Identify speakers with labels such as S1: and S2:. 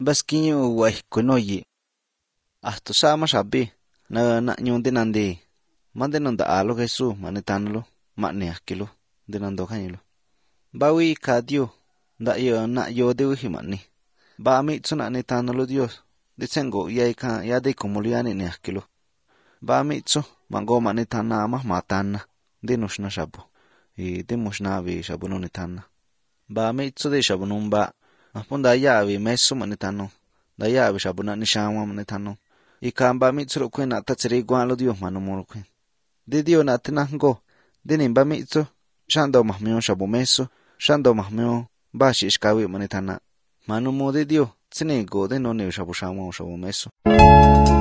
S1: Baskiñu guay kunoyi. Ahto sama shabi. Na nyun dinandi. Mande nonda alo Jesús manetanlo. Mane akilo. Dinando kanilo. Bawi ka Dios. Da yo na yo de uhimani. Ba mitsu na netanlo Dios. Disengo yai ka ya de kumuliani ne akilo. Ba mitsu mango manetana mah matana. Dinushna shabu. Y dimushna vi shabu no netana. Ba mitsu de shabu numba. Apunda yavi mesu manetano. Da yavi shabu na nishama manetano. Y kamba mitsu kwen na tatsiri guan lo Dios manumuro kwen. De Dios na tenango. Dinimba mitsu. Shando mahmion shabu mesu. Shando mahmion bashi ishkawi manetana. Manumo de Dios. Tsinego de no ne shabu shamo shabu mesu.